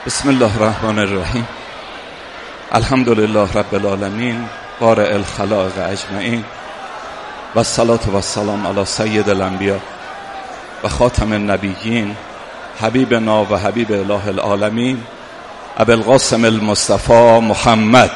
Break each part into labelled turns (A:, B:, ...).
A: بسم الله الرحمن الرحیم. الحمد لله رب العالمین بارئ الخلائق اجمعین و الصلاة و السلام علی سید الانبیاء و خاتم النبیین حبیبنا و حبیب اله العالمین ابی القاسم المصطفى محمد.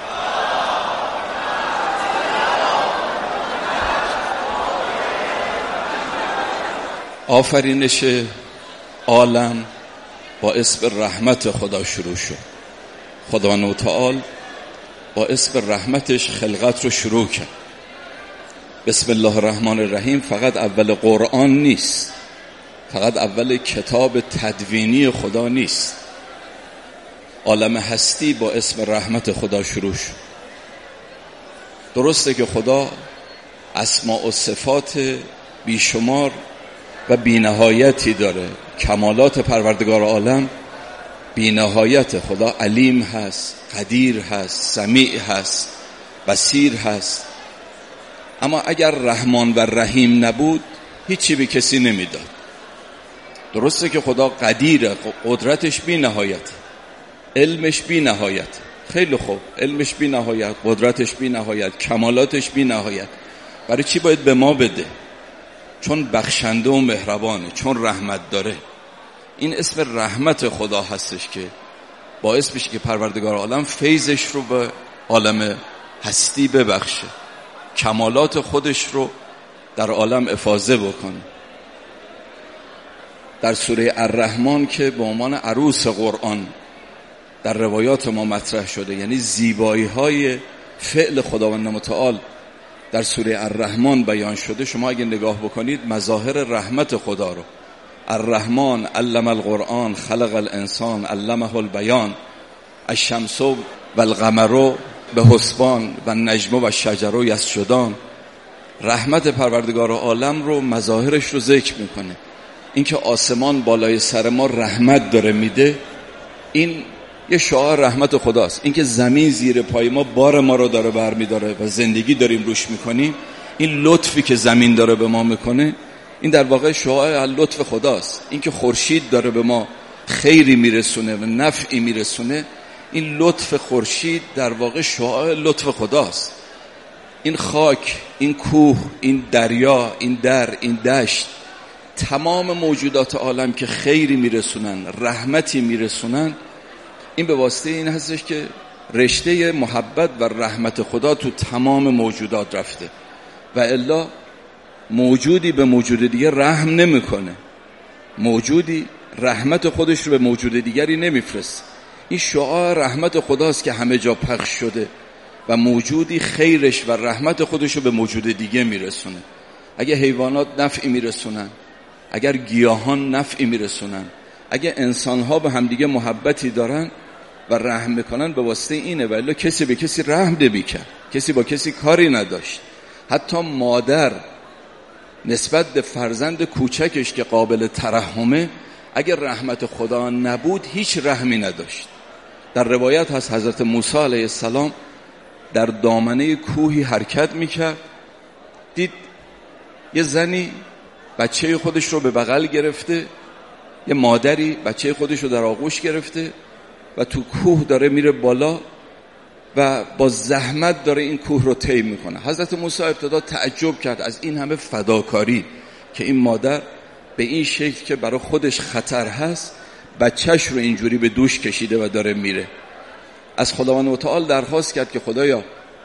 A: آفرینش عالم با اسم رحمت خدا شروع شد. خداوند تعالی با اسم رحمتش خلقت رو شروع کرد. بسم الله الرحمن الرحیم فقط اول قرآن نیست، فقط اول کتاب تدوینی خدا نیست. عالم هستی با اسم رحمت خدا شروع شد. درسته که خدا اسماء و صفات بیشمار و بی‌نهایتی داره. کمالات پروردگار عالم بی‌نهایت. خدا علیم هست، قدیر هست، سمیع هست، بصیر هست. اما اگر رحمان و رحیم نبود هیچی به کسی نمیداد. درسته که خدا قدیره، قدرتش بی‌نهایت، علمش بی‌نهایت. خیلی خوب، علمش بی‌نهایت، قدرتش بی‌نهایت، کمالاتش بی‌نهایت. برای چی باید به ما بده؟ چون بخشنده و مهربانه، چون رحمت داره. این اسم رحمت خدا هستش که باعث بشه که پروردگار عالم فیضش رو به عالم هستی ببخشه، کمالات خودش رو در عالم افاضه بکنه. در سوره الرحمن که به عنوان عروس قرآن در روایات ما مطرح شده، یعنی زیبایی های فعل خداوند متعال در سوره الرحمن بیان شده. شما اگه نگاه بکنید مظاهر رحمت خدا رو، الرحمن علم القرآن خلق الانسان علمه البیان الشمس و القمر به حسبان و النجم و الشجر یسجدان. رحمت پروردگار عالم رو، مظاهرش رو ذکر میکنه. اینکه آسمان بالای سر ما رحمت داره میده، این یه شعار رحمت خداست. اینکه زمین زیر پای ما بار ما رو داره برمیداره و زندگی داریم روش میکنیم، این لطفی که زمین داره به ما میکنه، این در واقع شعار لطف خداست. اینکه خورشید داره به ما خیری میرسونه و نفعی میرسونه، این لطف خورشید در واقع شعار لطف خداست. این خاک، این کوه، این دریا، این در، این دشت، تمام موجودات عالم که خیری میرسونن، رحمتی میرسونن، این به واسطه این هستش که رشته محبت و رحمت خدا تو تمام موجودات رفته. و الا موجودی به موجود دیگه رحم نمیکنه، موجودی رحمت خودش رو به موجود دیگری نمیفرست. این شعار رحمت خداست که همه جا پخش شده و موجودی خیرش و رحمت خودش رو به موجود دیگه میرسونه. اگه حیوانات نفعی میرسونن، اگر گیاهان نفعی میرسونن، اگه انسانها به همدیگه محبتی دارن و رحم میکنن، به واسطه اینه. ولی کسی به کسی رحم نمیکرد، کسی با کسی کاری نداشت. حتی مادر نسبت به فرزند کوچکش که قابل ترحمه، اگر رحمت خدا نبود هیچ رحمی نداشت. در روایت هست حضرت موسی علیه السلام در دامنه کوهی حرکت میکرد، دید یه زنی بچه خودش رو به بغل گرفته، یه مادری بچه خودش رو در آغوش گرفته و تو کوه داره میره بالا و با زحمت داره این کوه رو طی میکنه. حضرت موسی ابتدا تعجب کرد از این همه فداکاری که این مادر به این شکل که برای خودش خطر هست بچهش رو اینجوری به دوش کشیده و داره میره. از خداوند متعال درخواست کرد که خدایا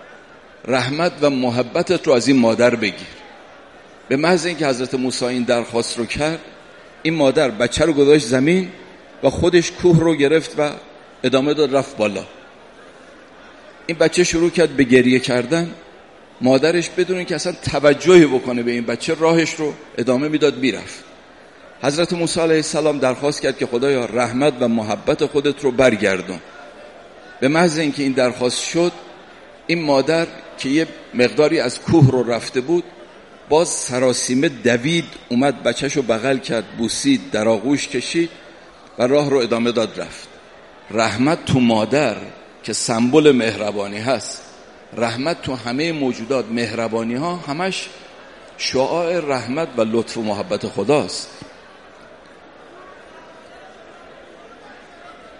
A: رحمت و محبتت رو از این مادر بگیر. به محض اینکه حضرت موسی این درخواست رو کرد، این مادر بچه رو گذاشت زمین و خودش کوه رو گرفت و ادامه داد، رفت بالا. این بچه شروع کرد به گریه کردن. مادرش بدون اینکه اصلا توجهی بکنه به این بچه راهش رو ادامه میداد میرفت. حضرت موسی علیه السلام درخواست کرد که خدایا رحمت و محبت خودت رو برگردون. به محض اینکه این درخواست شد، این مادر که یه مقداری از کوه رو رفته بود، باز سراسیمه دوید، اومد بچه‌شو بغل کرد، بوسید، در آغوش کشید و راه رو ادامه داد رفت. رحمت تو مادر که سمبل مهربانی هست، رحمت تو همه موجودات، مهربانی ها همش شعاع رحمت و لطف و محبت خداست.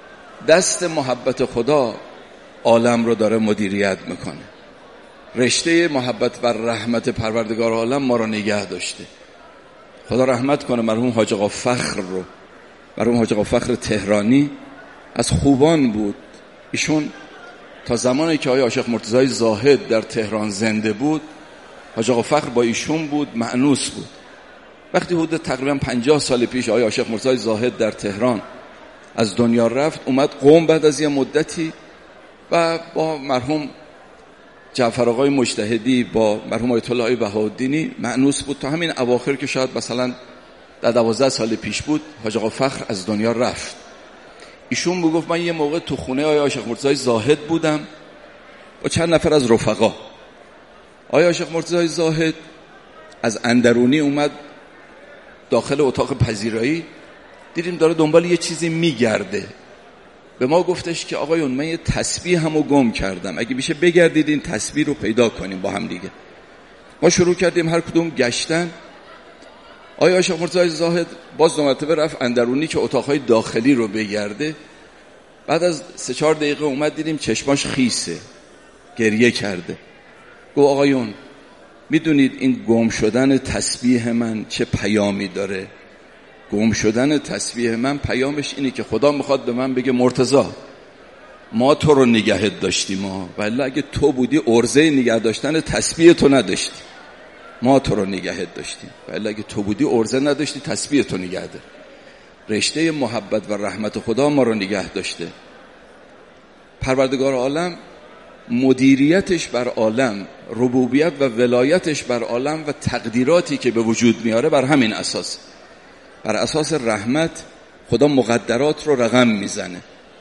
A: دست محبت خدا عالم رو داره مدیریت میکنه. رشته محبت و رحمت پروردگار عالم ما رو نگه داشته. خدا رحمت کنه مرحوم حاج آقا فخر رو. مرحوم حاج آقا فخر تهرانی از خوبان بود. ایشون تا زمانی که آقای عاشق مرتضی زاهد در تهران زنده بود، حاج آقا فخر با ایشون بود، مأنوس بود. وقتی حدود تقریبا 50 سال پیش آقای عاشق مرتضی زاهد در تهران از دنیا رفت، اومد قم بعد از یه مدتی و با مرحوم جعفر آقای مجتهدی، با مرحوم آیت الله بهاءالدینی مأنوس بود تا همین اواخر که شاید مثلا در 12 سال پیش بود حاج آقا فخر از دنیا رفت. ایشون میگفت من یه موقع تو خونه آقای عاشق مرتضی زاهد بودم با چند نفر از رفقا. آقای عاشق مرتضی زاهد از اندرونی اومد داخل اتاق پذیرایی، دیدیم داره دنبال یه چیزی میگرده. به ما گفتش که آقایون من یه تسبیح همو گم کردم، اگه میشه بگردید این تسبیح رو پیدا کنیم با هم دیگه. ما شروع کردیم هر کدوم گشتن. آقای عاشق مرتضی زاهد باز 2 مرتبه رفت اندرونی که اتاقهای داخلی رو بگرده. بعد از 3-4 دقیقه اومد، دیدیم چشماش خیسه، گریه کرده. گفت آقایون میدونید این گم شدن تسبیح من چه پیامی داره؟ گم شدن تسبیح من پیامش اینه که خدا میخواد به من بگه مرتضی ما تو رو نگهت داشتیم، ولی اگه تو بودی ارزه نگه داشتن تسبیح تو نداشتی. ما تو رو نگهت داشتیم، ولی اگه تو بودی ارزه نداشتی تسبیح تو نگه دار. رشته محبت و رحمت خدا ما رو نگه داشته. پروردگار عالم مدیریتش بر عالم، ربوبیت و ولایتش بر عالم و تقدیراتی که به وجود میاره بر همین اساس، بر اساس رحمت خدا مقدرات رو رقم میزنه.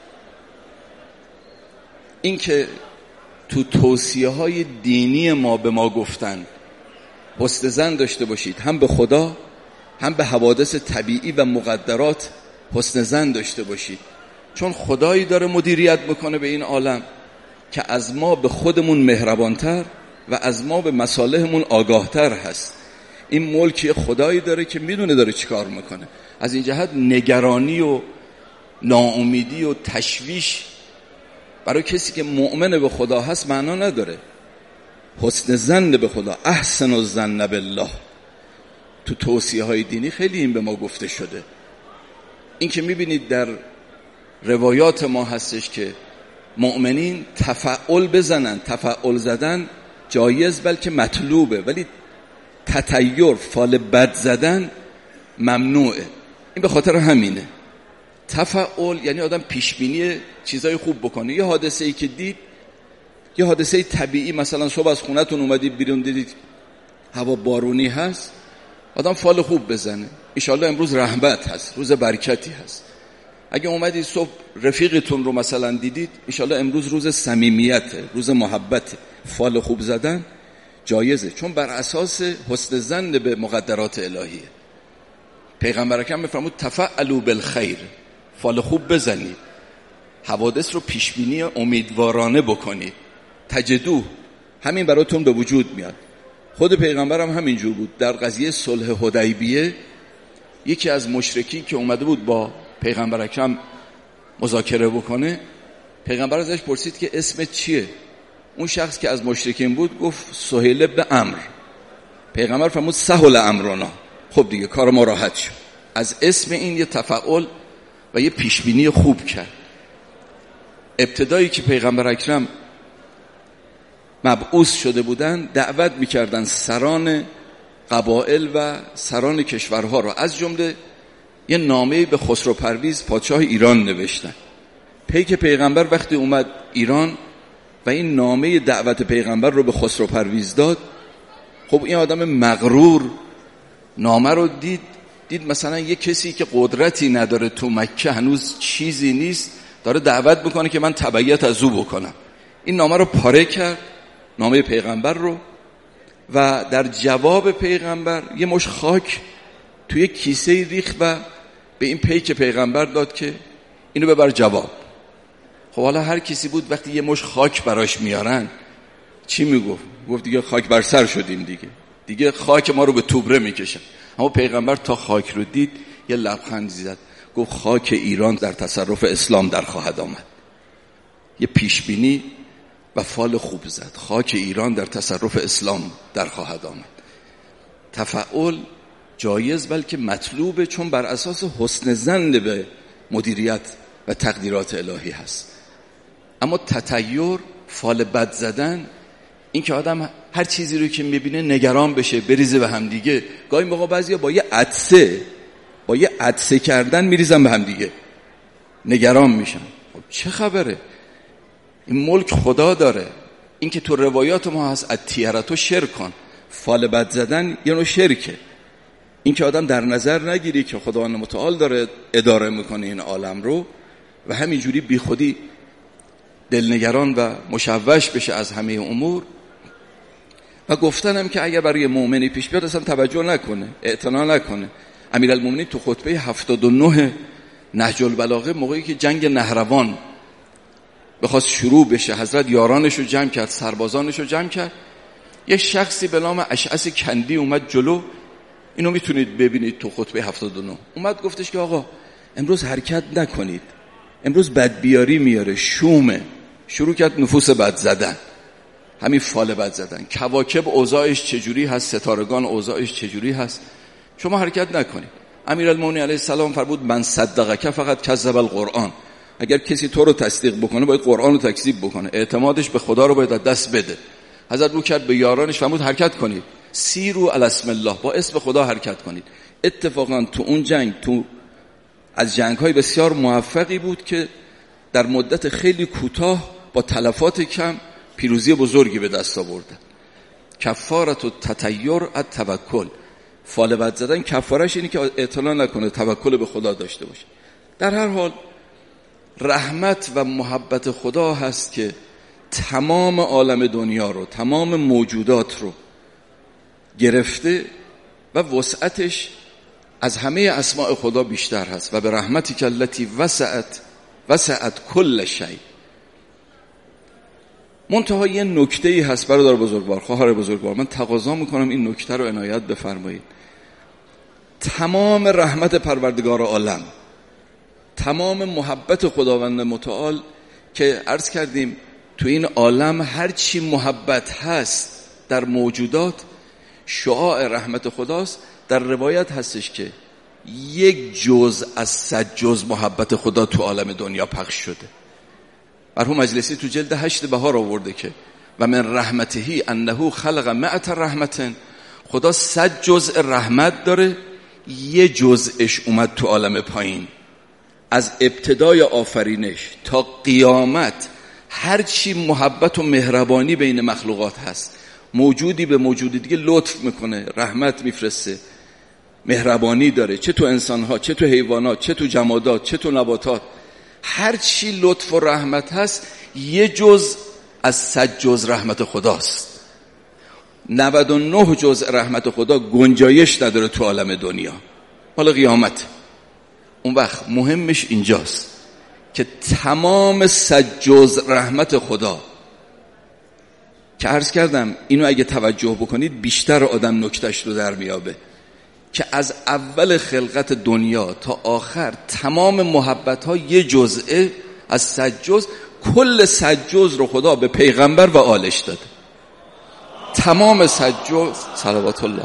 A: این که تو توصیه های دینی ما به ما گفتن حسن ظن داشته باشید، هم به خدا هم به حوادث طبیعی و مقدرات حسن ظن داشته باشید، چون خدایی داره مدیریت میکنه به این عالم که از ما به خودمون مهربانتر و از ما به مصالحمون آگاهتر هست. این ملکی خدایی داره که میدونه داره چیکار میکنه. از این جهت نگرانی و ناامیدی و تشویش برای کسی که مؤمن به خدا هست معنا نداره. حسن ظن به خدا، احسن الظن بالله، تو توصیه های دینی خیلی این به ما گفته شده. این که میبینید در روایات ما هستش که مؤمنین تفعل بزنن، تفعل زدن جایز بلکه مطلوبه، ولی تطیر، فال بد زدن ممنوعه. این به خاطر همینه. تفعل یعنی آدم پیشبینی چیزای خوب بکنه. یه حادثه‌ای که دید، یه حادثه طبیعی، مثلا صبح از خونتون اومدید بیرون دیدید هوا بارونی هست، آدم فال خوب بزنه، انشالله امروز رحمت هست، روز برکتی هست. اگه اومدید صبح رفیقتون رو مثلا دیدید، انشالله امروز روز صمیمیته، روز محبته. فال خوب زدن جایزه، چون بر اساس حسن ظن به مقدرات الهیه. پیغمبر اکرم میفرمود تفعلوا بالخیر، فال خوب بزنید، حوادث رو پیشبینی امیدوارانه بکنید، تجدوه، همین براتون به وجود میاد. خود پیغمبرم همینجور بود. در قضیه صلح حدیبیه یکی از مشرکین که اومده بود با پیغمبر اکرم مذاکره بکنه، پیغمبر ازش پرسید که اسمت چیه؟ اون شخص که از مشرکین بود گفت سهیل ابن عمرو. پیغمبر فرمود سهل امرنا، خب دیگه کار ما راحت شد. از اسم این یه تفعل و یه پیشبینی خوب کرد. ابتدایی که پیغمبر اکرم مبعوث شده بودن، دعوت میکردن سران قبائل و سران کشورها رو، از جمله یه نامه‌ای به خسرو پرویز پادشاه ایران نوشتن. پیک پیغمبر وقتی اومد ایران و این نامه دعوت پیغمبر رو به خسرو پرویز داد، خب این آدم مغرور نامه رو دید مثلا یه کسی که قدرتی نداره تو مکه، هنوز چیزی نیست، داره دعوت میکنه که من تبعیت از او بکنم. این نامه رو پاره کرد، نامه پیغمبر رو، و در جواب پیغمبر یه مش خاک توی کیسه ریخت و به این پیک پیغمبر داد که اینو ببر جواب. خب حالا هر کسی بود وقتی یه مش خاک براش میارن چی میگفت؟ گفت دیگه خاک بر سر شدیم، دیگه خاک ما رو به توبره میکشن. اما پیغمبر تا خاک رو دید یه لبخند زد، گفت خاک ایران در تصرف اسلام در خواهد آمد. یه پیشبینی و فال خوب زد. خاک ایران در تصرف اسلام در خواهد آمد. تفعول جایز بلکه مطلوبه، چون بر اساس حسن ظن به مدیریت و تقدیرات الهی هست. اما تطیر، فال بد زدن، این که آدم هر چیزی رو که میبینه نگران بشه، بریزه به هم دیگه. گاهی موقع بعضیا با یه عطسه کردن میریزن به هم دیگه، نگران میشن. خب چه خبره؟ این ملک خدا داره. این که تو روایات ما هست اتیرتو شرکن، فال بد زدن یه نوع شرکه. این که آدم در نظر نگیری که خداوند متعال داره اداره میکنه این عالم رو و همینجوری بی خودی دلنگران و مشوش بشه از همه امور. و گفتنم که اگر برای مؤمنی پیش بیاد اصلا توجه نکنه، اعتنا نکنه. امیرالمومنین تو خطبه 79 نهج البلاغه، موقعی که جنگ نهروان بخواست شروع بشه، حضرت یارانش رو جمع کرد، سربازانش رو جمع کرد. یک شخصی به نام اشعث کندی اومد جلو، اینو میتونید ببینید تو خطبه 79. اومد گفتش که آقا امروز حرکت نکنید، امروز بدبیاری میاره، شومه. شروع کرد نفوس بد زدن، همین فال بد زدن. کواکب اوضاعش چجوری هست، ستارگان اوضاعش چجوری هست، شما حرکت نکنید. امیرالمومنین علیه السلام فرمود من صدقک فقط کذب القرآن. اگر کسی تو رو تصدیق بکنه باید قرآن رو تکذیب بکنه، اعتمادش به خدا رو باید دست بده. حضرت رو کرد به یارانش فرمود حرکت کنید، سیرو علی اسم الله، با اسم خدا حرکت کنید. اتفاقا تو اون جنگ، تو از جنگ‌های بسیار موفقی بود که در مدت خیلی کوتاه با تلفات کم پیروزی بزرگی به دست آوردن. کفارت التطیر التوکل، فال بد زدن کفارش اینه که اعتنا نکنه، توکل به خدا داشته باشه. در هر حال رحمت و محبت خدا هست که تمام عالم دنیا رو، تمام موجودات رو گرفته و وسعتش از همه اسماء خدا بیشتر هست. و به رحمتی که التي وسعت کل شیء. منتها یه نکته‌ای هست برادر بزرگوار، خواهر بزرگوار، من تقاضا میکنم این نکته رو عنایت بفرمایید. تمام رحمت پروردگار عالم، تمام محبت خداوند متعال که عرض کردیم تو این عالم هر چی محبت هست در موجودات شعاع رحمت خداست. در روایت هستش که 1 جزء از 100 جزء محبت خدا تو عالم دنیا پخش شده. مرحوم مجلسی تو جلد 8 بهار آورده که و من رحمته انه خلق 100 رحمت، خدا 100 جزء رحمت داره، 1 جزءش اومد تو عالم پایین. از ابتدای آفرینش تا قیامت هر چی محبت و مهربانی بین مخلوقات هست، موجودی به موجودی دیگه لطف میکنه، رحمت میفرسته، مهربانی داره، چه تو انسانها، چه تو حیوانات، چه تو جمادات، چه تو نباتات. هر چی لطف و رحمت هست 1 جزء از 100 جزء رحمت خداست. 99 جزء رحمت خدا گنجایش نداره تو عالم دنیا. حالا قیامت، اون وقت مهمش اینجاست که تمام 100 جزء رحمت خدا که عرض کردم اینو اگه توجه بکنید بیشتر آدم نکتهش رو در میابه که از اول خلقت دنیا تا آخر تمام محبت ها 1 جزء از 100 جزء، کل 100 جزء رو خدا به پیغمبر و آلش داده. تمام 100 جزء صلوات الله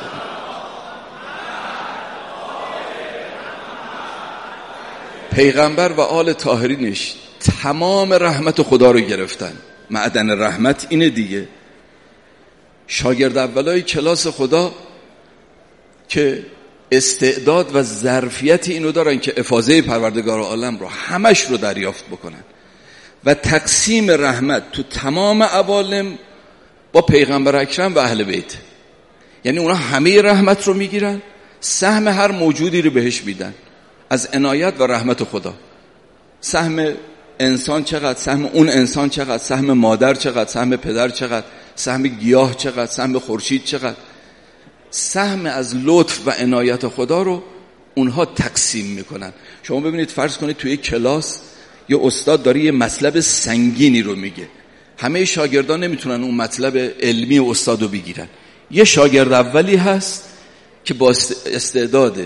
A: پیغمبر و آل طاهرینش تمام رحمت خدا رو گرفتن. معدن رحمت اینه دیگه. شاگرد اولای کلاس خدا که استعداد و ظرفیت اینو دارن که افاضه پروردگار عالم رو همش رو دریافت بکنن و تقسیم رحمت تو تمام عوالم با پیغمبر اکرم و اهل بیت. یعنی اونا همه رحمت رو میگیرن، سهم هر موجودی رو بهش میدن از عنایت و رحمت خدا. سهم انسان چقدر، سهم اون انسان چقدر، سهم مادر چقدر، سهم پدر چقدر، سهم گیاه چقدر، سهم خورشید چقدر. سهم از لطف و عنایت خدا رو اونها تقسیم میکنن. شما ببینید فرض کنید توی کلاس یه استاد داره یه مطلب سنگینی رو میگه، همه شاگردان نمیتونن اون مطلب علمی استاد رو بگیرن. یه شاگرد اولی هست که با استعداده،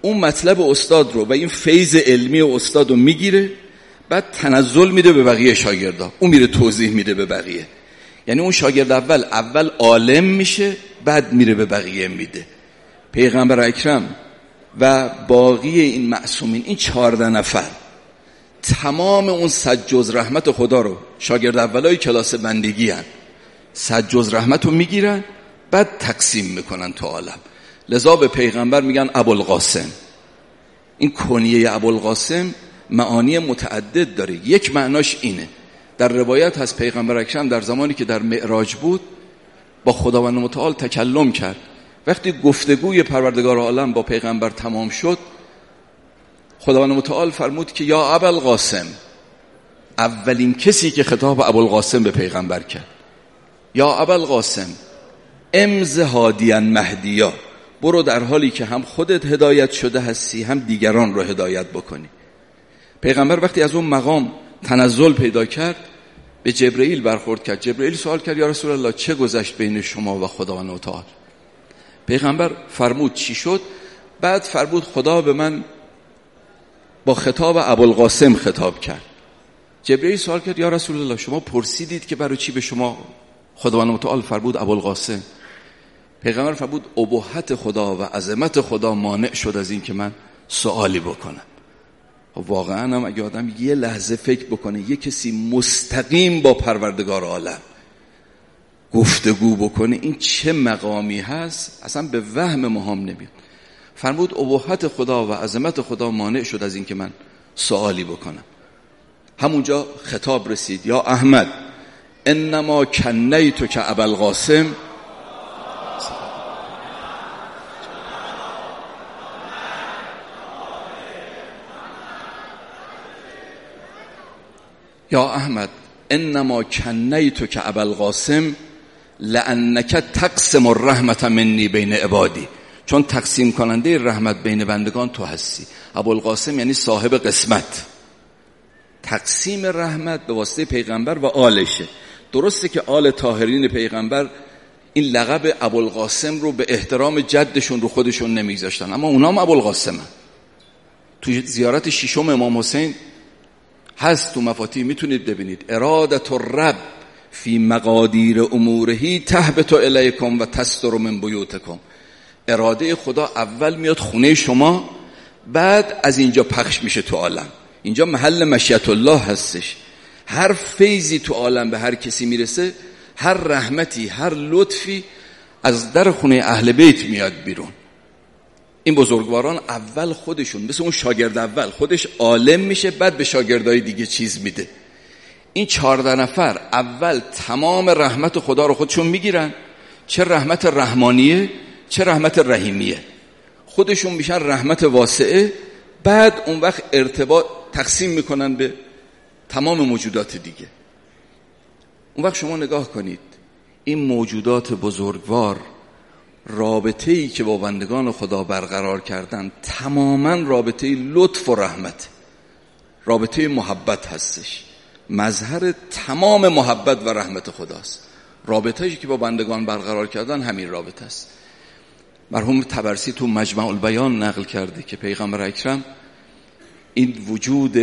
A: اون مطلب استاد رو و این فیض علمی استاد رو میگیره، بعد تنزل میده به بقیه شاگردا، اون میره توضیح میده به بقیه. یعنی اون شاگرد اول عالم میشه، بعد میره به بقیه میده. پیغمبر اکرم و باقی این معصومین، این 14 نفر، تمام اون 100 جز رحمت خدا رو شاگرد اولای کلاس بندگی هن، 100 جز رحمت رو میگیرن، بعد تقسیم میکنن تو عالم. لذا به پیغمبر میگن ابوالقاسم. این کنیه ابوالقاسم معانی متعدد داره. یک معناش اینه، در روایت هست پیغمبر اکرم در زمانی که در معراج بود با خداوند متعال تکلم کرد. وقتی گفتگوی پروردگار عالم با پیغمبر تمام شد، خداوند متعال فرمود که یا ابوالقاسم، اولین کسی که خطاب ابوالقاسم به پیغمبر کرد، یا ابوالقاسم امض هادیا مهدیا، برو در حالی که هم خودت هدایت شده هستی هم دیگران رو هدایت بکنی. پیغمبر وقتی از اون مقام تنزل پیدا کرد به جبرئیل برخورد کرد. جبرئیل سوال کرد یا رسول الله چه گذشت بین شما و خداوند متعال؟ پیغمبر فرمود چی شد؟ بعد فرمود خدا به من با خطاب ابوالقاسم خطاب کرد. جبرئیل سوال کرد یا رسول الله شما پرسیدید که برای چی به شما خداوند متعال فرمود ابوالقاسم؟ پیغمبر فرمود ابهت خدا و عظمت خدا مانع شد از این که من سوالی بکنم. واقعا هم اگه آدم یه لحظه فکر بکنه یه کسی مستقیم با پروردگار عالم گفتگو بکنه این چه مقامی هست، اصلا به وهم ما هم نمیاد. فرمود ابهت خدا و عظمت خدا مانع شد از این که من سوالی بکنم. همونجا خطاب رسید یا احمد انما کنیتو که ابوالقاسم، یا احمد انما کنیتو که ابوالقاسم لانک تقسم الرحمت منی بین عبادی، چون تقسیم کننده رحمت بین بندگان تو هستی. ابوالقاسم یعنی صاحب قسمت. تقسیم رحمت به واسطه پیغمبر و آلشه. درسته که آل طاهرین پیغمبر این لقب ابوالقاسم رو به احترام جدشون رو خودشون نمیگذاشتن، اما اونا هم ابوالقاسمن. تو زیارت ششم امام حسین هست، تو مفاتیح میتونید ببینید ارادت الرب فی مقادیر امورهی تهبط الیکم و تستر من بیوتکم. اراده خدا اول میاد خونه شما، بعد از اینجا پخش میشه تو عالم. اینجا محل مشیت الله هستش. هر فیضی تو عالم به هر کسی میرسه، هر رحمتی، هر لطفی از در خونه اهل بیت میاد بیرون. این بزرگواران اول خودشون مثل اون شاگرد اول خودش عالم میشه، بعد به شاگردای دیگه چیز میده. این 14 نفر اول تمام رحمت خدا رو خودشون میگیرن، چه رحمت رحمانیه چه رحمت رحیمیه، خودشون میشن رحمت واسعه. بعد اون وقت ارتباط تقسیم میکنن به تمام موجودات دیگه. اون وقت شما نگاه کنید این موجودات بزرگوار رابطه‌ای که با بندگان خدا برقرار کردن تماما رابطه لطف و رحمت، رابطه محبت هستش. مظهر تمام محبت و رحمت خداست. رابطه‌ای که با بندگان برقرار کردن همین رابطه است. مرحوم طبرسی تو مجمع البیان نقل کرده که پیغمبر اکرم این وجود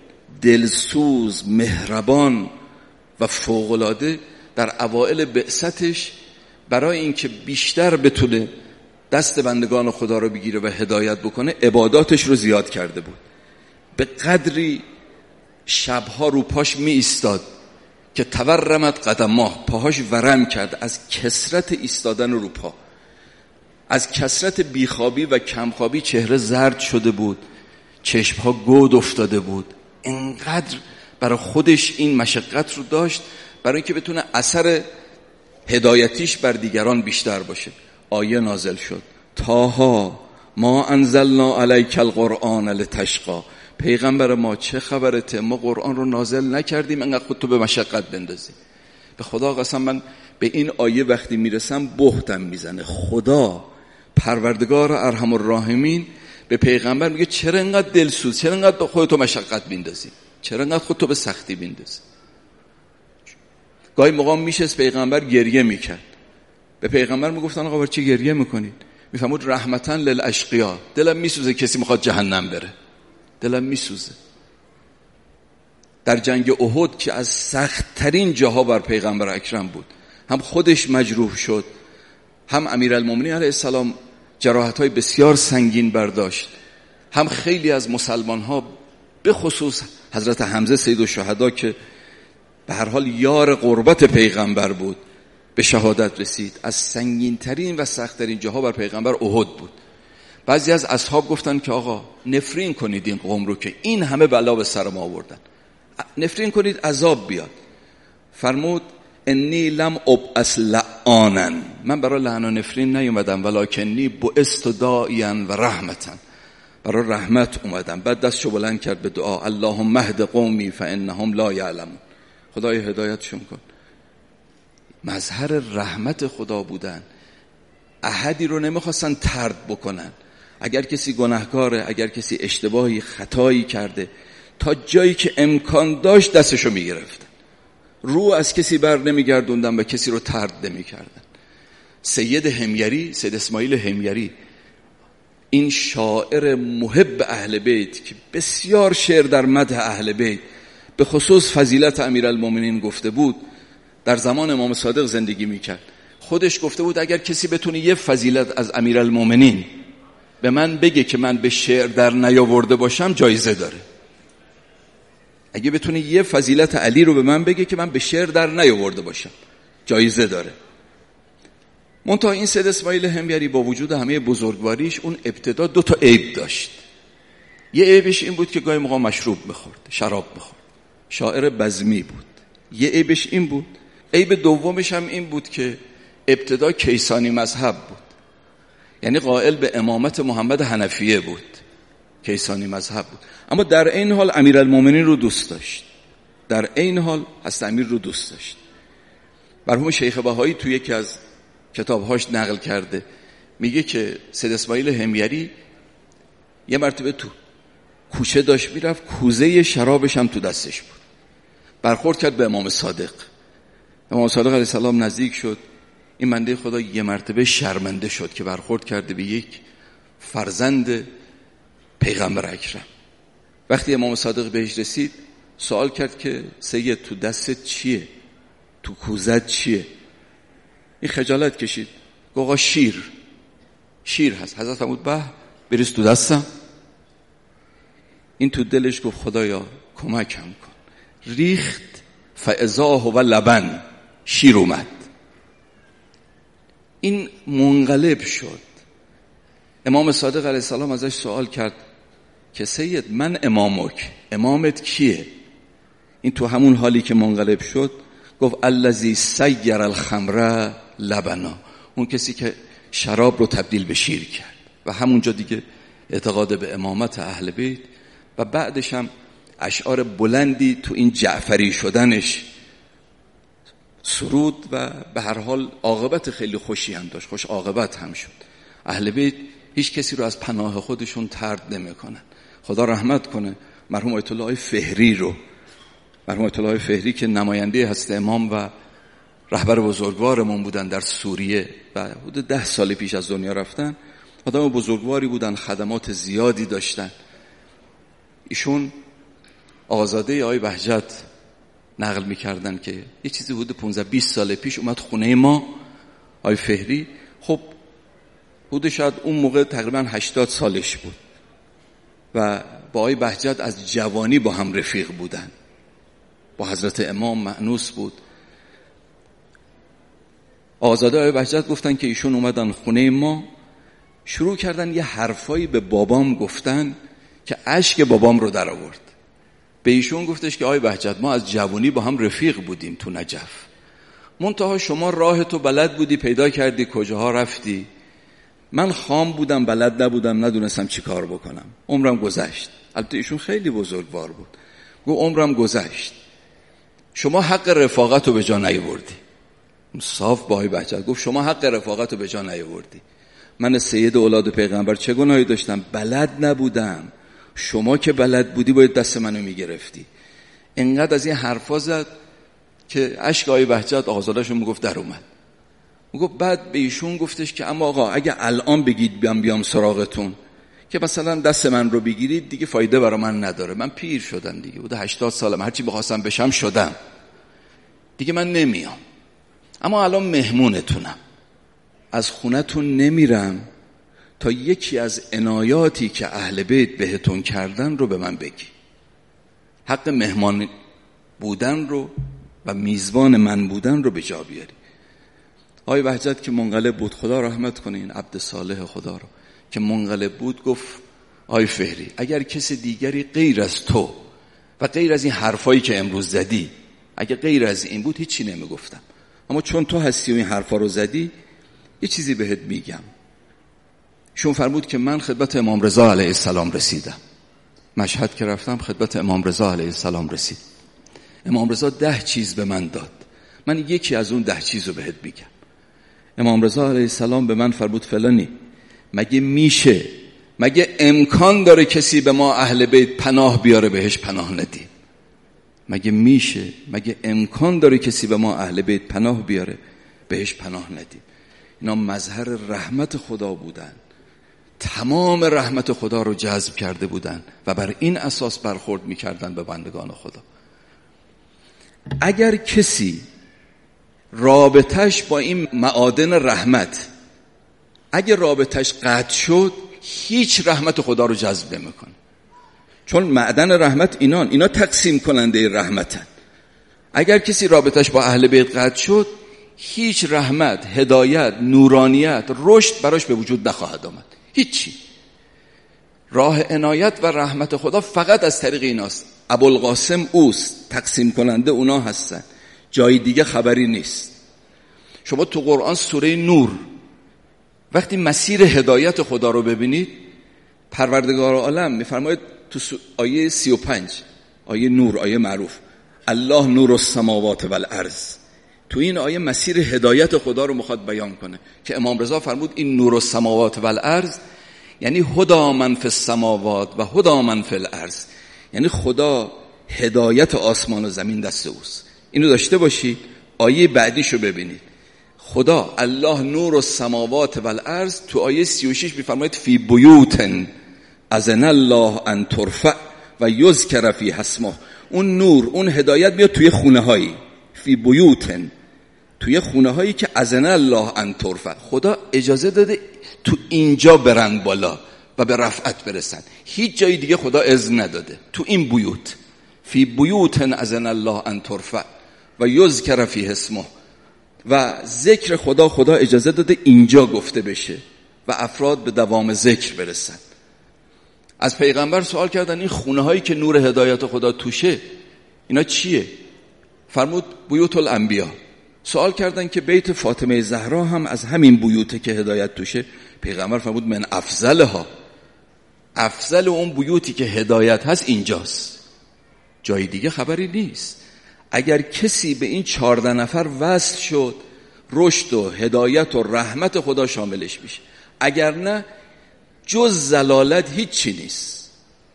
A: دلسوز، مهربان و فوق‌العاده در اوائل بعثتش برای اینکه بیشتر بتونه دست بندگان خدا رو بگیره و هدایت بکنه عباداتش رو زیاد کرده بود. به قدری شبها رو پاش می ایستاد که تورمت قدماه، پاهاش ورم کرد از کثرت ایستادن رو پا. از کثرت بیخوابی و کمخوابی چهره زرد شده بود، چشمها گود افتاده بود. اینقدر برای خودش این مشقت رو داشت برای اینکه بتونه اثر هدایتیش بر دیگران بیشتر باشه. آیه نازل شد طه ما انزلنا علیک القرآن لتشقی. پیغمبر ما چه خبرته، ما قرآن رو نازل نکردیم انقدر خودتو به مشقت بندازی. به خدا قسم من به این آیه وقتی میرسم بهتم میزنه. خدا پروردگار ارحم الراحمین به پیغمبر میگه چرا انقدر دلسوز، چرا انقدر خودتو مشقت میندازی، چرا انقدر خودتو به سختی میندازی. گاهی موقع میشه پیغمبر گریه میکرد. به پیغمبر میگفتن آقا برای چی گریه میکنید؟ میفهمود رحمتاً للاشقیا. دلم میسوزه کسی میخواد جهنم بره، دلم میسوزه. در جنگ احد که از سخت‌ترین جاها بر پیغمبر اکرم بود، هم خودش مجروح شد، هم امیرالمومنین علیه السلام جراحت‌های بسیار سنگین برداشت، هم خیلی از مسلمان‌ها به خصوص حضرت حمزه سید الشهدا که به هر حال یار قربت پیغمبر بود به شهادت رسید. از سنگین‌ترین و سخت‌ترین جاها بر پیغمبر احد بود. بعضی از اصحاب گفتن که آقا نفرین کنید این قوم رو که این همه بلا به سر ما آوردن، نفرین کنید عذاب بیاد. فرمود انی لم ابعث لعانا، من برای لعن و نفرین نیومدم، ولکنی بعثت داعیا و رحمتا، برای رحمت اومدم. بعد دستشو بلند کرد به دعا، اللهم اهد قومی فانهم لا یعلمون، خدای هدایتشون کن. مظهر رحمت خدا بودن، احدی رو نمیخواستن طرد بکنن. اگر کسی گناهکاره، اگر کسی اشتباهی خطایی کرده، تا جایی که امکان داشت دستشو میگرفتن، رو از کسی بر نمیگردوندن و کسی رو طرد نمیکردن. سید حمیری، سید اسماعیل حمیری، این شاعر محب اهل بیت که بسیار شعر در مدح اهل بیت به خصوص فضیلت امیرالمومنین گفته بود، در زمان امام صادق زندگی میکرد. خودش گفته بود اگر کسی بتونه یه فضیلت از امیرالمومنین به من بگه که من به شعر در نیاورده باشم جایزه داره. اگه بتونه یه فضیلت علی رو به من بگه که من به شعر در نیاورده باشم جایزه داره. منتها این سید اسماعیل حمیری با وجود همه بزرگواریش اون ابتدا 2 تا عیب داشت. یه عیبش این بود که گاهی موقع مشروب می‌خورد، شراب می‌خورد، شاعر بزمی بود. یه عیبش این بود. عیب دومش هم این بود که ابتدا کیسانی مذهب بود، یعنی قائل به امامت محمد حنفیه بود، کیسانی مذهب بود. اما در این حال امیرالمومنین رو دوست داشت، در این حال حضرت امیر رو دوست داشت. مرحوم شیخ بهایی توی یکی از کتابهاش نقل کرده، میگه که سید اسماعیل حمیری یه مرتبه تو کوچه داشت میرفت، کوزه شرابش هم تو دستش بود، برخورد کرد به امام صادق. امام صادق علیه السلام نزدیک شد، این بنده خدا یه مرتبه شرمنده شد که برخورد کرده به یک فرزند پیغمبر اکرم. وقتی امام صادق بهش رسید سوال کرد که سید تو دستت چیه؟ تو کوزت چیه؟ این خجالت کشید، گفت آقا شیر هست. حضرت فرمود به بریز تو دستم. این تو دلش گفت خدایا کمکم کن. ریخت فاذا هو لبن، شیر اومد. این منقلب شد. امام صادق علیه السلام ازش سوال کرد که سید من امامت کیه؟ این تو همون حالی که منقلب شد گفت الذی سیر الخمر لبنا، اون کسی که شراب رو تبدیل به شیر کرد. و همونجا دیگه اعتقاد به امامت اهل بیت و بعدش هم اشعار بلندی تو این جعفری شدنش سرود و به هر حال عاقبت خیلی خوشی هم داشت، خوش عاقبت هم شد. اهل بیت هیچ کسی رو از پناه خودشون طرد نمیکنن. خدا رحمت کنه مرحوم آیت الله فهری رو، مرحوم آیت الله فهری که نماینده حضرت امام و رهبر بزرگوارمون بودن در سوریه و حدود 10 سال پیش از دنیا رفتن. آدم بزرگواری بودن، خدمات زیادی داشتن. ایشون آقازاده آقای بهجت نقل میکردن که یه چیزی حدود 15-20 سال پیش اومد خونه ما آقای فهری. خب حدود شاید اون موقع تقریبا 80 سالش بود و با آقای بهجت از جوانی با هم رفیق بودن، با حضرت امام مأنوس بود. آقازاده آقای بهجت گفتن که ایشون اومدن خونه ما، شروع کردن یه حرفایی به بابام گفتن که اشک بابام رو در آورد. به ایشون گفتش که آقای بهجت ما از جوانی با هم رفیق بودیم تو نجف، منتها شما راه تو بلد بودی پیدا کردی کجاها رفتی، من خام بودم بلد نبودم ندونستم چی کار بکنم، عمرم گذشت. البته ایشون خیلی بزرگوار بود، گفت عمرم گذشت، شما حق رفاقت رو به جا نیاوردی. صاف با آقای بهجت گفت شما حق رفاقت رو به جا نیاوردی. من سید اولاد پیغمبر چه گناهی داشتم؟ بلد نبودم، شما که بلد بودی باید دست منو میگرفتی. اینقدر از این حرفا زد که اشک آقای بهجت آقازاده‌شون میگفت در اومد. گفت بعد به ایشون گفتش که اما آقا اگه الان بگید بیام سراغتون که مثلا دست من رو بگیرید دیگه فایده برای من نداره، من پیر شدم دیگه، بوده 80 سالم، هرچی بخواستم بشم شدم دیگه، من نمیام، اما الان مهمونتونم، از خونتون نمیرم تا یکی از عنایاتی که اهل بیت بهتون کردن رو به من بگی، حق مهمان بودن رو و میزبان من بودن رو به جا بیاری. آقای وحجت که منقلب بود، خدا رحمت کنه این عبد صالح خدا رو که منقلب بود، گفت آقای فهری اگر کسی دیگری غیر از تو و غیر از این حرفایی که امروز زدی، اگه غیر از این بود هیچی نمیگفتم، اما چون تو هستی و این حرفا رو زدی یه چیزی بهت میگم. شون فرمود که من خدمت امام رضا علیه السلام رسیدم، مشهد که رفتم خدمت امام رضا علیه السلام رسید، امام رضا 10 چیز به من داد، من یکی از اون 10 چیز رو بهت میگم. امام رضا علیه السلام به من فرمود فلانی مگه میشه، مگه امکان داره کسی به ما اهل بیت پناه بیاره بهش پناه ندیم؟ مگه میشه، مگه امکان داره کسی به ما اهل بیت پناه بیاره بهش پناه ندیم؟ اینا مظهر رحمت خدا بودن، تمام رحمت خدا رو جذب کرده بودن و بر این اساس برخورد میکردن به بندگان خدا. اگر کسی رابطش با این معادن رحمت، اگر رابطش قطع شد، هیچ رحمت خدا رو جذب نمیکنه، چون معدن رحمت اینا تقسیم کننده رحمتن. اگر کسی رابطش با اهل بیت قطع شد، هیچ رحمت، هدایت، نورانیت، رشد براش به وجود نخواهد آمد، هیچی. راه عنایت و رحمت خدا فقط از طریق ایناست. ابوالقاسم اوست، تقسیم کننده اونا هستن، جای دیگه خبری نیست. شما تو قرآن سوره نور وقتی مسیر هدایت خدا رو ببینید، پروردگار عالم میفرماید تو آیه 35 آیه نور، آیه معروف، الله نور السماوات والارض، تو این آیه مسیر هدایت خدا رو میخواد بیان کنه که امام رضا فرمود این نور السماوات والارض یعنی هدا من فی السماوات و هدا من فی الارض، یعنی خدا هدایت آسمان و زمین دست اوست. اینو داشته باشی. آیه بعدیشو ببینید، خدا الله نور السماوات والارض، تو آیه 36 میفرماید فی بیوت اذن الله ان ترفع و یذکر فیها اسمه. اون نور، اون هدایت میاد توی خونه هایی، فی بیوت، توی خونه هایی که اذن الله ان ترفع، خدا اجازه داده تو اینجا برن بالا و به رفعت برسن، هیچ جای دیگه خدا اذن نداده. تو این بیوت، فی بیوت اذن الله ان ترفع و یذکر فیها اسمه، و ذکر خدا اجازه داده اینجا گفته بشه و افراد به دوام ذکر برسن. از پیغمبر سوال کردن این خونه هایی که نور هدایت خدا توشه اینا چیه؟ فرمود بیوت الانبیا. سوال کردن که بیت فاطمه زهرا هم از همین بیوته که هدایت توشه؟ پیغمبر فرمود من افضلها، افضل اون بیوتی که هدایت هست اینجاست، جای دیگه خبری نیست. اگر کسی به این 14 نفر وصل شد، رشد و هدایت و رحمت خدا شاملش میشه، اگر نه جز زلالت هیچی نیست.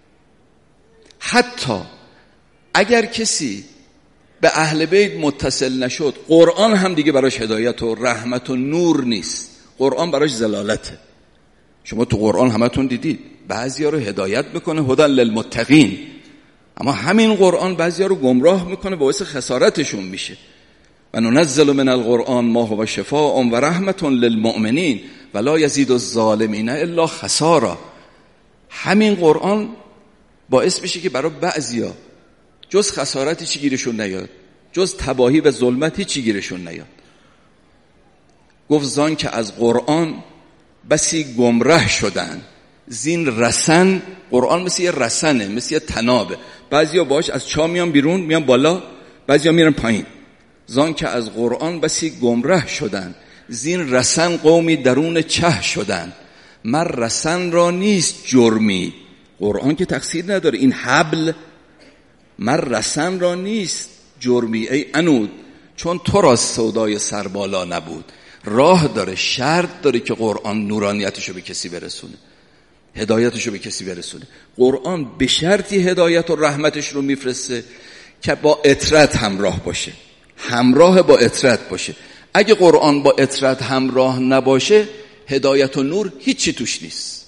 A: حتی اگر کسی به اهل بیت متصل نشد، قرآن هم دیگه براش هدایت و رحمت و نور نیست، قرآن براش زلالته. شما تو قرآن همتون دیدید بعضیا رو هدایت میکنه هدی للمتقین، اما همین قرآن بعضیا رو گمراه میکنه، باعث خسارتشون میشه. و ننزل من القرآن ما هو شفاء و رحمت للمؤمنین ولا یزید الظالمین الا خسارا. همین قرآن باعث میشه که برای بعضیا جز خسارتی چی گیرشون نیاد، جز تباهی و ظلمتی چی گیرشون نیاد. گفت زان که از قرآن بسی گمراه شدن، زین رسن، قرآن مثل یه رسنه، مثل یه تنابه، بعضیا باش از چاه میان بیرون میان بالا، بعضیا میرن پایین. زان که از قرآن بسی گمراه شدن، زین رسن قومی درون چه شدن. مر رسن را نیست جرمی، قرآن که تقصیر نداره، این حبل مر رسن را نیست جرمی ای انود، چون تو را سودای سربالا نبود. راه داره، شرط داره که قرآن نورانیتشو به کسی برسونه، هدایتشو به کسی برسونه. قرآن به شرطی هدایت و رحمتش رو میفرسته که با اطرت همراه باشه، همراه با اطرت باشه. اگه قرآن با اطرت همراه نباشه هدایت و نور هیچی توش نیست.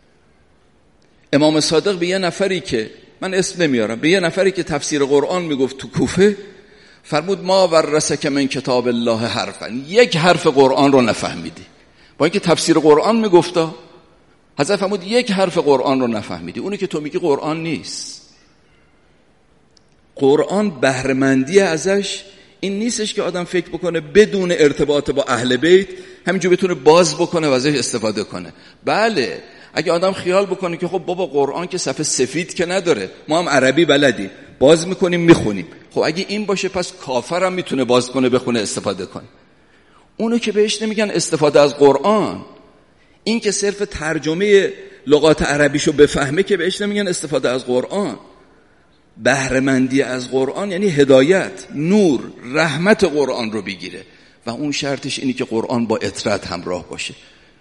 A: امام صادق به یه نفری که من اسم نمیارم، به یه نفری که تفسیر قرآن میگفت تو کوفه، فرمود ما ورثک من کتاب الله حرفا، یک حرف قرآن رو نفهمیدی. با اینکه تفسیر قرآن میگفتا، حضرت فرمود یک حرف قرآن رو نفهمیدی. اونی که تو میگی قرآن نیست. قرآن بهره‌مندی ازش این نیستش که آدم فکر بکنه بدون ارتباط با اهل بیت همینجور بتونه باز بکنه و ازش استفاده کنه. بله، اگه آدم خیال بکنه که خب بابا قرآن که صفحه سفید که نداره، ما هم عربی بلدیم، باز میکنیم میخونیم، خب اگه این باشه پس کافر هم میتونه باز کنه بخونه استفاده کنه. اونو که بهش نمیگن استفاده از قرآن، این که صرف ترجمه لغات عربیشو بفهمه که بهش نمیگن استفاده از قرآن. بهره‌مندی از قرآن یعنی هدایت، نور، رحمت قرآن رو بگیره و اون شرطش اینی که قرآن با اطرت همراه باشه.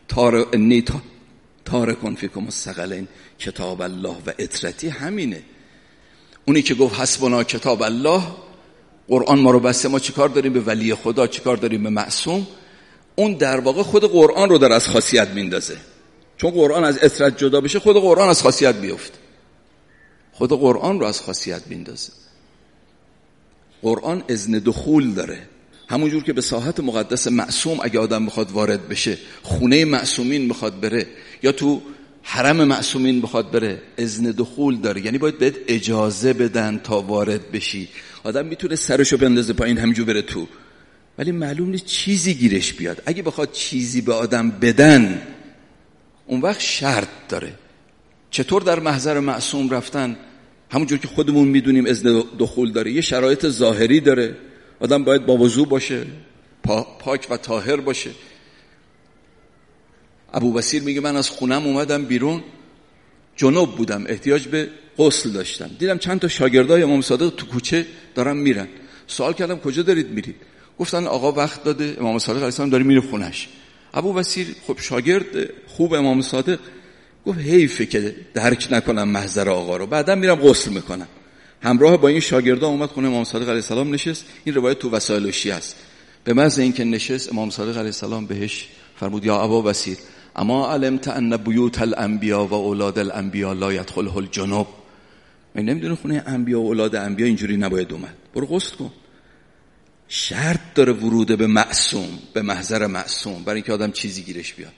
A: تارکن فیکم الثقلین کتاب الله و اطرتی همینه. اونی که گفت حسبنا کتاب الله، قرآن ما رو بسته، ما چیکار داریم به ولی خدا، چیکار داریم به معصوم، اون در واقع خود قرآن رو در از خاصیت میندازه. چون قرآن از اطرت جدا بشه خود قرآن از خاصیت بیفته، خود قرآن رو از خاصیت میندازه. قرآن اذن دخول داره، همونجور که به ساحت مقدس معصوم اگه آدم بخواد وارد بشه، خونه معصومین بخواد بره یا تو حرم معصومین بخواد بره، اذن دخول داره، یعنی باید بهت اجازه بدن تا وارد بشی. آدم میتونه سرشو بندازه پایین همینجور بره تو، ولی معلوم نیست چیزی گیرش بیاد. اگه بخواد چیزی به آدم بدن اون وقت شرط داره. چطور در محضر معصوم رفتن؟ همونجور که خودمون میدونیم اذن دخول داره، یه شرایط ظاهری داره، آدم باید با وضو باشه، پاک و طاهر باشه. ابو بصیر میگه من از خونم اومدم بیرون، جنوب بودم، احتیاج به غسل داشتم، دیدم چند تا شاگردای امام صادق تو کوچه دارن میرن. سوال کردم کجا دارید میرید؟ گفتن آقا وقت داده، امام صادق علیه السلام داره میره خونش. ابو بصیر خب شاگرد خوب امام صادق گفت حیفه که درک نکنم محضر آقا رو، بعدم میرم غسل میکنم. همراه با این شاگردا اومد خونه امام صادق علیه السلام نشست. این روایت تو وسائل شیعه است. به محض اینکه نشست امام صادق علیه السلام بهش فرمود یا ابا بصیر اما علمت ان بیوت الانبیاء و اولاد الانبیاء لا يدخله الجنوب؟ من نمیدونم خونه انبیا و اولاد انبیا اینجوری نباید اومد، برو غسل کن. شرط داره ورود به معصوم، به محضر معصوم، برای اینکه آدم چیزی گیرش بیاد.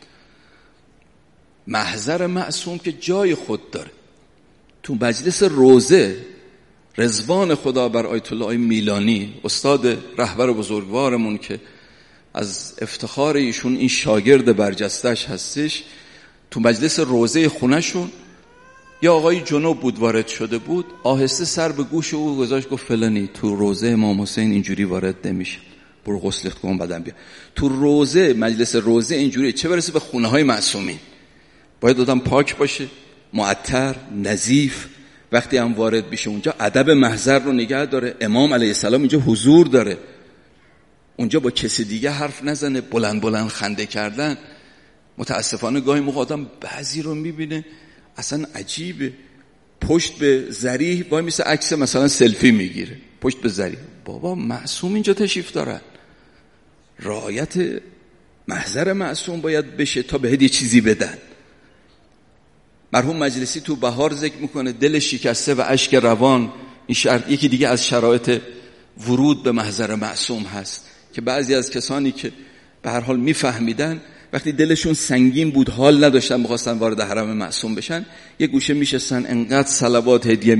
A: محضر معصوم که جای خود داره. تو مجلس روزه رضوان خدا بر آیت الله میلانی، استاد رهبر بزرگوارمون که از افتخار ایشون این شاگرد برجستش هستش، تو مجلس روزه خونهشون یا آقای جنوب بود وارد شده بود، آهسته سر به گوش او گذاشت، گفت فلانی تو روزه امام حسین اینجوری وارد نمیشه، برو غسلت کن بعدم بیا. تو روزه، مجلس روزه اینجوری، چه برسه به خونه های معصومین. باید آدم پاک باشه، معطر، نظیف. وقتی هم وارد بشه اونجا ادب محضر رو نگه داره. امام علیه السلام اینجا حضور داره، اونجا با کسی دیگه حرف نزنه، بلند بلند خنده کردن. متاسفانه گاهی موقع آدم بعضی رو میبینه اصلا عجیبه، پشت به ذریح وای میسه عکس مثلا سلفی میگیره، پشت به ذریح. بابا معصوم اینجا تشریف دارن، رعایت محضر معصوم باید بشه تا بهت یه چیزی بدن. مرحوم مجلسی تو بهار ذکر میکنه دل شکسته و اشک روان، این شرط یکی دیگه از شرایط ورود به محضر معصوم هست که بعضی از کسانی که به هر حال میفهمیدن وقتی دلشون سنگین بود، حال نداشتن، می‌خواستن وارد حرم معصوم بشن، یه گوشه میشستن انقدر صلوات هدیه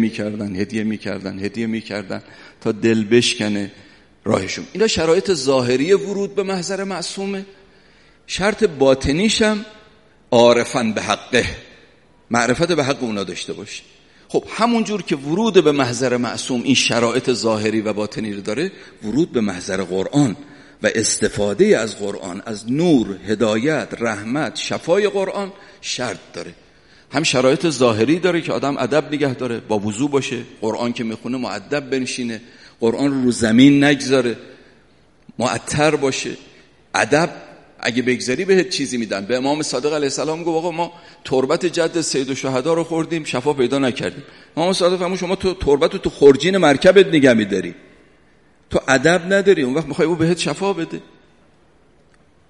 A: میکردن تا دل بشکنه راهشون. اینا شرایط ظاهری ورود به محضر معصومه. شرط باطنیشم عارفن به حقه، معرفت به حق اونا داشته باشه. خب همون جور که ورود به محضر معصوم این شرایط ظاهری و باطنی رو داره، ورود به محضر قرآن و استفاده از قرآن، از نور، هدایت، رحمت، شفای قرآن شرط داره. هم شرایط ظاهری داره که آدم ادب نگه داره، با وضو باشه، قرآن که میخونه مؤدب بنشینه، قرآن رو زمین نگذاره، معطر باشه. ادب اگه بگذاری بهت چیزی میدن. به امام صادق علیه السلام گفت آقا ما تربت جد سید الشهدا رو خوردیم، شفا پیدا نکردیم. امام صادق فرمود شما تو تربت رو تو خرجین مرکبت نگه می‌داری، تو ادب نداری، اون وقت میخوای او بهت شفا بده.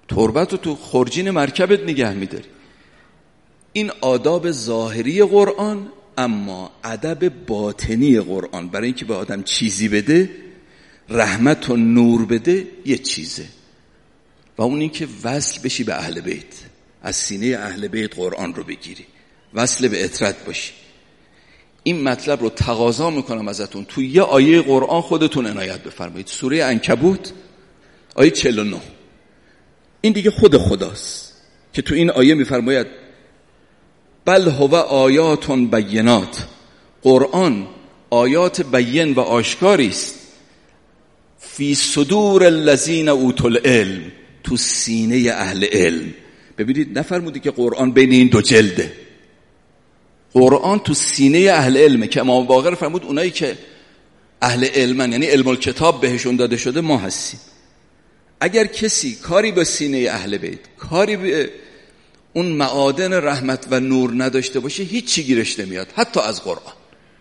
A: تربت رو تو خرجین مرکبت نگه میداری. این آداب ظاهری قرآن. اما ادب باطنی قرآن برای اینکه به آدم چیزی بده، رحمت و نور بده، یه چیزه و اون این که وصل بشی به اهل بیت، از سینه اهل بیت قرآن رو بگیری، وصل به اطرت باشی. این مطلب رو تقاضا میکنم ازتون تو یه آیه قرآن خودتون عنایت بفرمایید. سوره عنکبوت آیه 49. این دیگه خود خداست که تو این آیه میفرماید بل هو آیات بینات. قرآن آیات بین و آشکاری است. فی صدور الذین اوتوا العلم، تو سینه اهل علم. ببینید نفرمودی که قرآن بین این دو جلده، قرآن تو سینه اهل علمه که امام باقر فرمود اونایی که اهل علمن، یعنی علم الکتاب بهشون داده شده، ما هستیم. اگر کسی کاری به سینه اهل بیت، کاری به اون معادن رحمت و نور نداشته باشه، هیچی گیرش نمیاد، حتی از قرآن.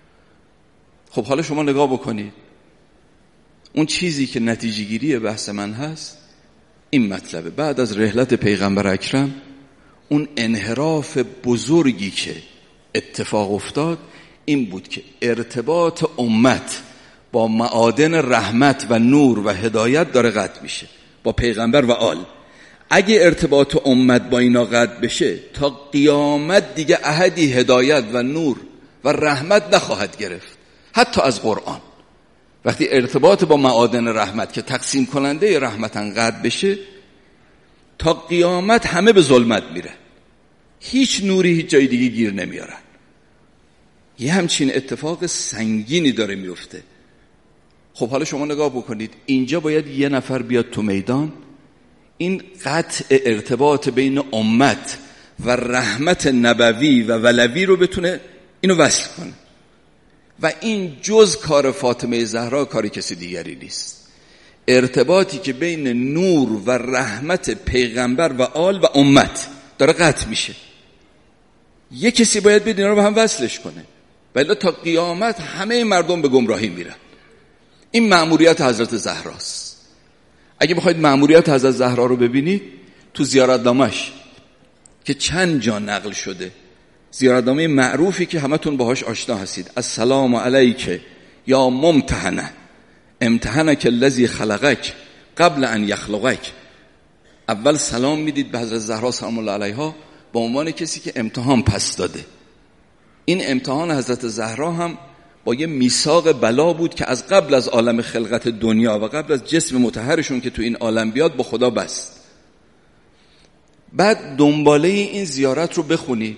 A: خب حالا شما نگاه بکنید، اون چیزی که نتیجه گیری بحث من هست این مطلبه. بعد از رحلت پیغمبر اکرم، اون انحراف بزرگی که اتفاق افتاد این بود که ارتباط امت با معادن رحمت و نور و هدایت داره قطع میشه، با پیغمبر و آل. اگه ارتباط امت با اینا قطع بشه، تا قیامت دیگه احدی هدایت و نور و رحمت نخواهد گرفت، حتی از قرآن. وقتی ارتباط با معادن رحمت که تقسیم کننده رحمتن قطع بشه، تا قیامت همه به ظلمت میره، هیچ نوری هیچ جای دیگه گیر نمیارن. یه همچین اتفاق سنگینی داره میفته. خب حالا شما نگاه بکنید، اینجا باید یه نفر بیاد تو میدان، این قطع ارتباط بین امت و رحمت نبوی و ولوی رو بتونه اینو وصل کنه. و این جز کار فاطمه زهرا، کاری کسی دیگری نیست. ارتباطی که بین نور و رحمت پیغمبر و آل و امت داره قطع میشه، یه کسی باید بدین رو به هم وصلش کنه، ولی تا قیامت همه مردم به گمراهی میرن. این مأموریت حضرت زهراست. اگه بخواید مأموریت حضرت زهرا رو ببینید، تو زیارتنامه‌اش که چند جا نقل شده، زیارتنامه معروفی که همتون باهاش آشنا هستید، السلام علیک یا ممتحنه امتحنک الذی خلقک قبل ان یخلقک. اول سلام میدید به حضرت زهرا سلام الله علیها به عنوان کسی که امتحان پس داده. این امتحان حضرت زهرا هم با یه میثاق بلا بود که از قبل از عالم خلقت دنیا و قبل از جسم مطهرشون که تو این عالم بیاد با خدا بست. بعد دنباله این زیارت رو بخونید،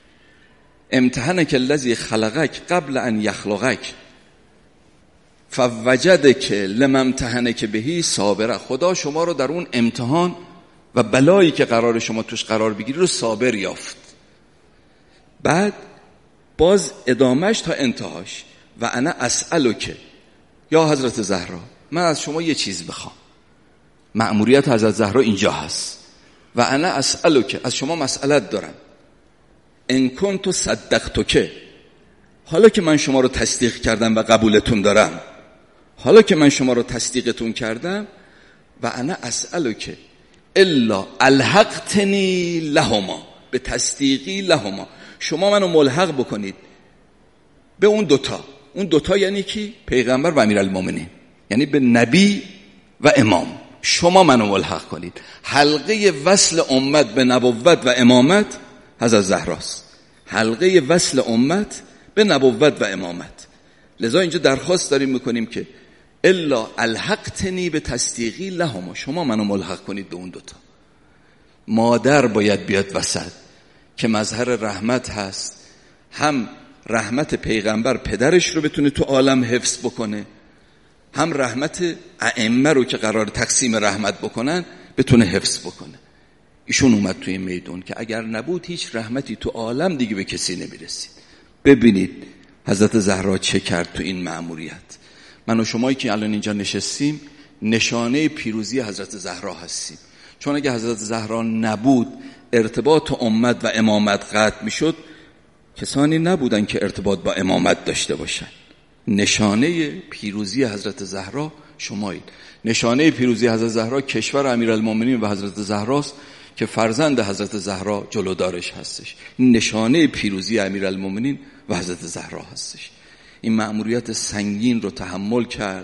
A: امتحنک الذی خلقک قبل ان یخلقک فوجدک لما امتحنک بهی صابره. خدا شما رو در اون امتحان و بلایی که قرار شما توش قرار بگیری رو صابر یافت. بعد باز ادامهش تا انتهاش، و انا اسألک یا حضرت زهرا، من از شما یه چیز بخوام. مأموریت حضرت زهرا اینجا هست. و انا اسألک، از شما مسئلت دارم، ان کنت صدقتک، حالا که من شما رو تصدیق کردم و قبولتون دارم، حالا که من شما رو تصدیقتون کردم، و انا اسألک الا الحقتنی لهما، به تصدیقی لهما، شما منو ملحق بکنید به اون دوتا. اون دوتا یعنی کی؟ پیغمبر و امیرالمومنین، یعنی به نبی و امام. شما منو ملحق کنید. حلقه وصل امت به نبوت و امامت حضرت زهراست، حلقه وصل امت به نبوت و امامت. لذا اینجا درخواست داریم میکنیم که الا الحقتنی به تصدیقی لهما، شما منو ملحق کنید به اون دوتا. مادر باید بیاد وسط که مظهر رحمت هست، هم رحمت پیغمبر پدرش رو بتونه تو عالم حفظ بکنه، هم رحمت ائمه رو که قرار تقسیم رحمت بکنن بتونه حفظ بکنه. ایشون اومد توی میدون که اگر نبود هیچ رحمتی تو عالم دیگه به کسی نمیرسید. ببینید حضرت زهرا چه کرد تو این مأموریت. من و شمایی که الان اینجا نشستیم نشانه پیروزی حضرت زهرا هستیم، چون اگه حضرت زهرا نبود، ارتباط امت و امامت قطع میشد، کسانی نبودن که ارتباط با امامت داشته باشن. نشانه پیروزی حضرت زهرا شمایید. نشانه پیروزی حضرت زهرا کشور امیرالمومنین و حضرت زهراست که فرزند حضرت زهرا جلودارش هستش. این نشانه پیروزی امیرالمومنین و حضرت زهرا هستش. این مأموریت سنگین رو تحمل کرد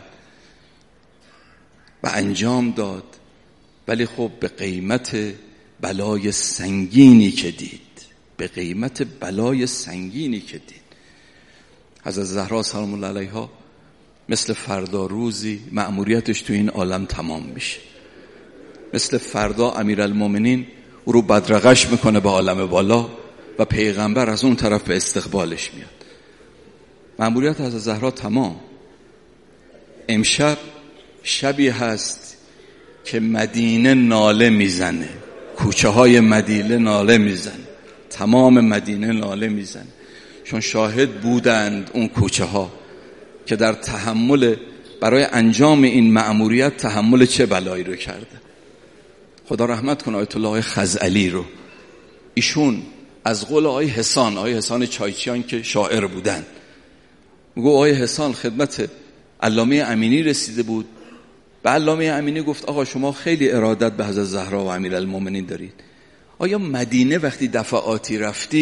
A: و انجام داد، ولی خب به قیمت بلای سنگینی که دید، به قیمت بلای سنگینی که دید. حضرت زهرا سلام الله علیها مثل فردا روزی مأموریتش تو این عالم تمام میشه. مثل فردا امیرالمومنین او رو بدرقش میکنه به عالم بالا و پیغمبر از اون طرف به استقبالش میاد. مأموریت حضرت زهرا تمام. امشب شبی هست که مدینه ناله میزنه، کوچه های مدینه ناله میزنه، تمام مدینه ناله میزنه، چون شاهد بودند اون کوچه ها که در تحمل برای انجام این مأموریت تحمل چه بلایی رو کرده. خدا رحمت کنه آیت الله خزعلی رو. ایشون از قول آقای حسان چایچیان که شاعر بودن، میگه آقای حسان خدمت علامه امینی رسیده بود. به علامه امینی گفت آقا شما خیلی ارادت به حضرت زهرا و امیرالمومنین دارید، آیا مدینه وقتی دفعاتی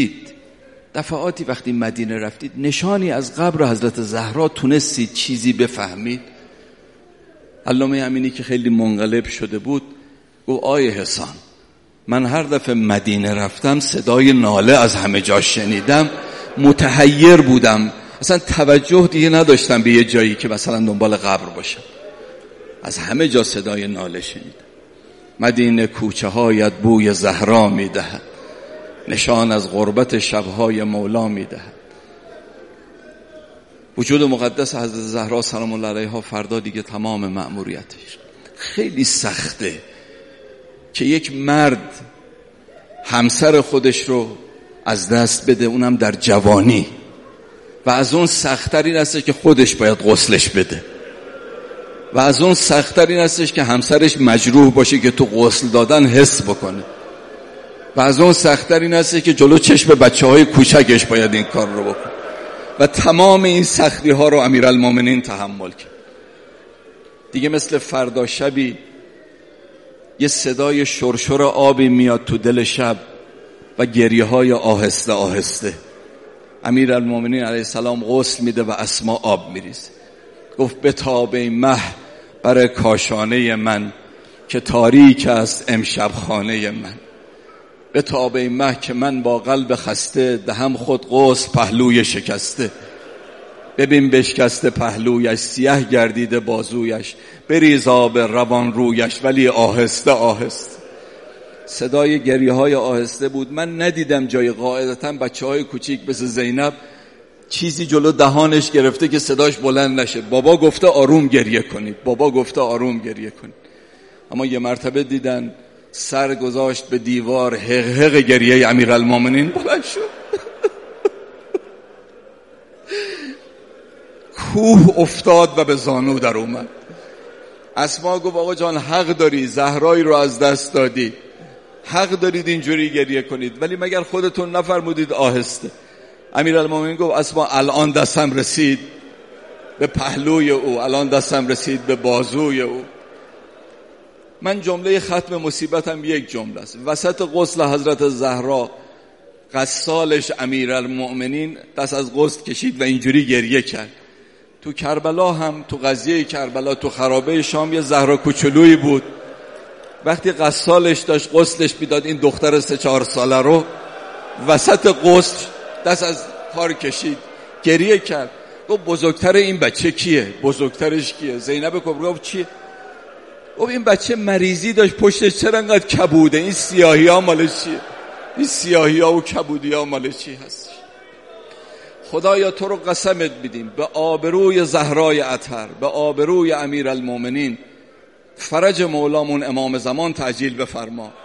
A: وقتی مدینه رفتید نشانی از قبر حضرت زهرا تونستید چیزی بفهمید؟ علامه امینی که خیلی منقلب شده بود گفت آقای حسان، من هر دفعه مدینه رفتم صدای ناله از همه جا شنیدم، متحیر بودم، اصلا توجه دیگه نداشتم به یه جایی که مثلا دنبال قبر باشم، از همه جا صدای ناله شنیدم. مدینه کوچه هایت بوی زهرا میدهد، نشان از غربت شبهای مولا میدهد. وجود مقدس حضرت زهرا سلام الله علیها فردا دیگه تمام مأموریتش. خیلی سخته که یک مرد همسر خودش رو از دست بده، اونم در جوانی، و از اون سخت‌تر این هستش که خودش باید غسلش بده، و از اون سخت‌تر این هستش که همسرش مجروح باشه که تو غسل دادن حس بکنه، و از اون سخت‌تر این هستش که جلو چشم بچه‌های کوچکش باید این کار رو بکنه. و تمام این سختی‌ها رو امیرالمومنین تحمل کرد. دیگه مثل فردا شبی یه صدای شرشر آبی میاد تو دل شب و گریه‌های آهسته آهسته. امیرالمومنین علیه السلام غسل میده و اسما آب میریزه. گفت بتاب ای مه بر کاشانه من، که تاریک است امشب خانه من. بتاب ای مه که من با قلب خسته، دهم خود غسل پهلوی شکسته. ببین بشکسته پهلویش، سیاه گردیده بازویش، بریز آب روان رویش، ولی آهسته آهسته. صدای گریه های آهسته بود. من ندیدم جای قاعدتا بچه های کوچیک مثل زینب چیزی جلو دهانش گرفته که صداش بلند نشه. بابا گفته آروم گریه کنید، بابا گفته آروم گریه کنید. اما یه مرتبه دیدن سر گذاشت به دیوار، حق گریه امیرالمومنین بلند شد. کوه افتاد و به زانو در اومد. اسما گفت آقا جان حق داری، زهرایی رو از دست دادی، حق دارید اینجوری گریه کنید، ولی مگر خودتون نفرمودید آهسته؟ امیرالمومنین گفت اسما الان دستم رسید به پهلوی او، الان دستم رسید به بازوی او. من جمله ختم مصیبتم یک جمله است. وسط غسل حضرت زهرا غسالش امیرالمومنین دست از غسل کشید و اینجوری گریه کرد. تو کربلا هم، تو قضیه کربلا، تو خرابه شام یه زهرا کوچولویی بود. وقتی غسالش داشت غسلش میداد این دختر 3-4 ساله رو، وسط غسل دست از کار کشید، گریه کرد. گفت بزرگتر این بچه کیه؟ بزرگترش کیه؟ زینب کبرا گفت چیه؟ گفت این بچه مریضی داشت پشتش، چرا انقدر کبوده؟ این سیاهی ها مال چیه؟ این سیاهی ها و کبودی ها مال چی هست؟ خدایا تو رو قسمت میدیم به آبروی زهرای اطهر، به آبروی امیرالمومنین، فرج مولامون امام زمان تعجیل بفرما.